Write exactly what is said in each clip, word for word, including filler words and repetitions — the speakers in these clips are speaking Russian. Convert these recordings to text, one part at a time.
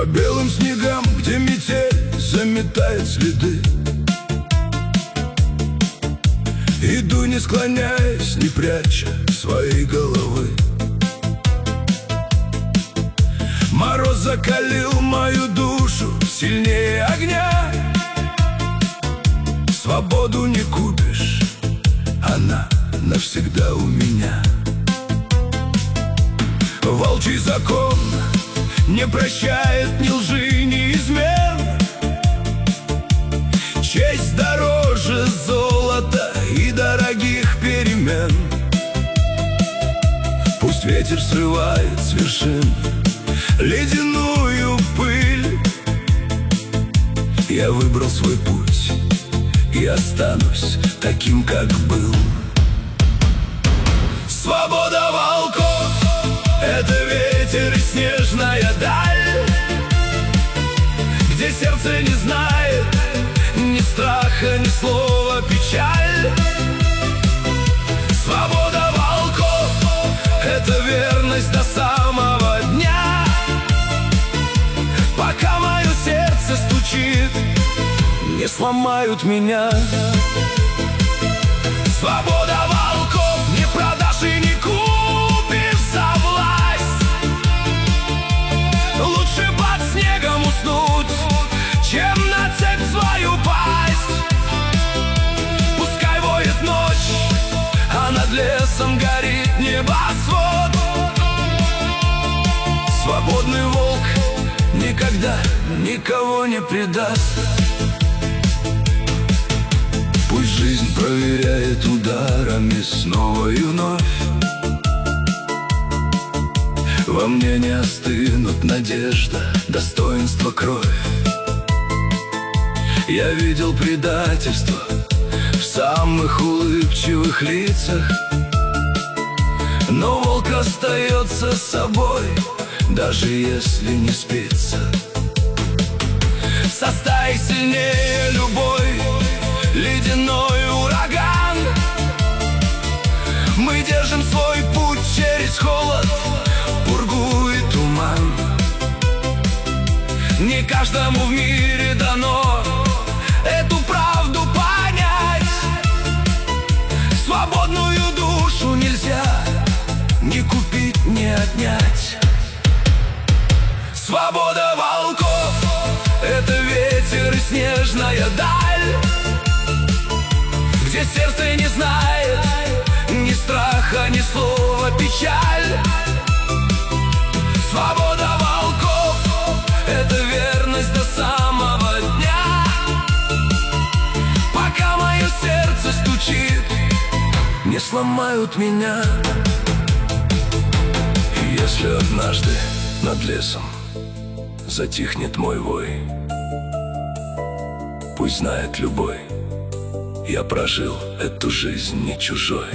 По белым снегам, где метель заметает следы, иду, не склоняясь, не пряча своей головы. Мороз закалил мою душу сильнее огня. Свободу не купишь, она навсегда у меня. Волчий закон не прощает ни лжи, ни измен. Честь дороже золота и дорогих перемен. Пусть ветер срывает с вершин ледяную пыль, я выбрал свой путь и останусь таким, как был. Свобода волков — это ветер и снежная даль, где сердце не знает ни страха, ни слова печаль. Свобода волков — это верность до самого дня. Пока мое сердце стучит, не сломают меня. Свобода волков не продашь и не купишь за власть. Лучше под снегом уснуть, чем на цепь свою пасть. Пускай воет ночь, а над лесом горит небосвод. Свободный волк никогда никого не предаст. Пусть жизнь проверяет ударами снова и вновь. Во мне не остынут надежда, достоинство, кровь. Я видел предательство в самых улыбчивых лицах, но волк остается собой, даже если не спится. Со стаей сильнее любой ледяной ураган. Мы держим свой путь через холод, пургу и туман. Не каждому в мире дано эту правду понять. Свободную душу нельзя ни купить, ни отнять. Свобода волков — это ветер и снежная даль, где сердце не знает ни страха, ни слова печаль. Свобода волков — это верность до самого дня. Пока мое сердце стучит, не сломают меня. И если однажды над лесом затихнет мой вой, пусть знает любой, я прожил эту жизнь не чужой.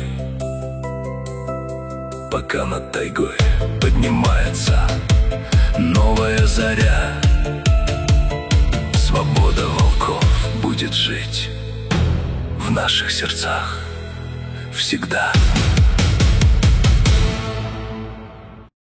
Пока над тайгой поднимается новая заря, свобода волков будет жить в наших сердцах всегда.